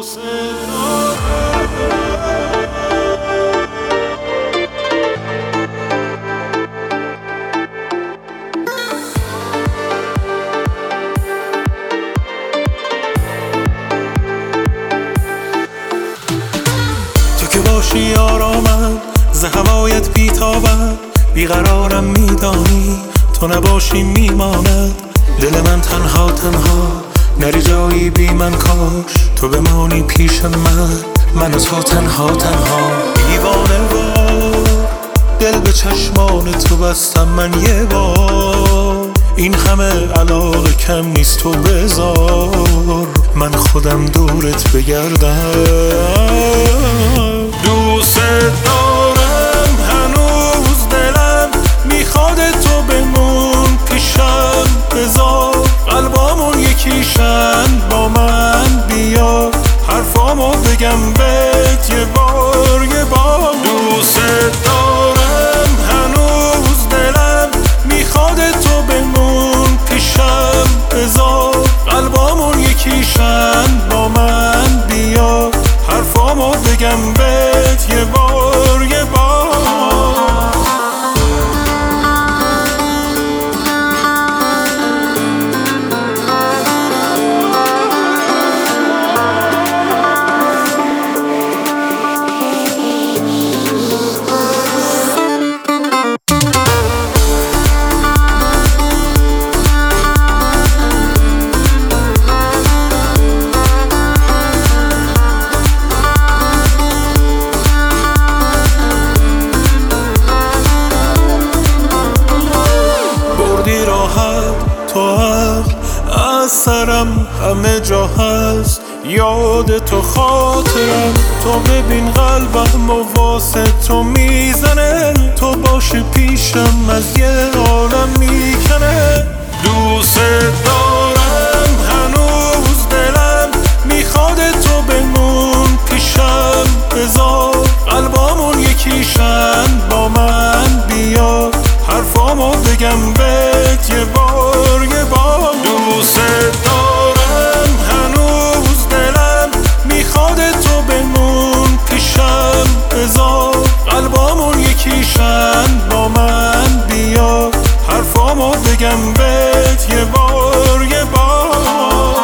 تو که باشی آرامم ز هوایت بیتابم، بیقرارم میدانی تو نباشی میماند دل من تنها تنها، نری جایی بی من کاش تو بمانی پیش من و تو تنها تنها. دیوانه وار دل به چشمان تو بستم من یه بار، این همه علاقه کم نیست تو بذار من خودم دورت بگردم. دوست دارم هنوز دلم میخواد تو بمون پیشم، بذار قلبامون یکیشن با من بیا حرفامو بگم بهت یه بار یه بار. دوست دارم هنوز دلم میخواد تو بمون پیشم، بذار قلبامون یکیشن با من بیا حرفامو بگم بهت یه بار یه بار. تو حق از سرم همه جا هست، یاد تو خاطرم، تو ببین قلبم و واسه تو میزنه، تو باشی پیشم از یه عالم میکنه. دوست دارم هنوز دلم میخواد تو بمون پیشم، بذار قلبامون یکیشن با من بیا حرفامو بگم بهت یه بار یه بار. دوست دارم هنوز دلم میخواد تو بمون پیشم، بذار قلبامون یکیشن با من بیا حرفامو بگم بهت یه بار یه بار.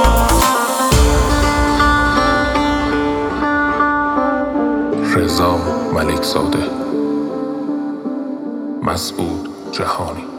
رضا ملک زاده، مسعود جهانی.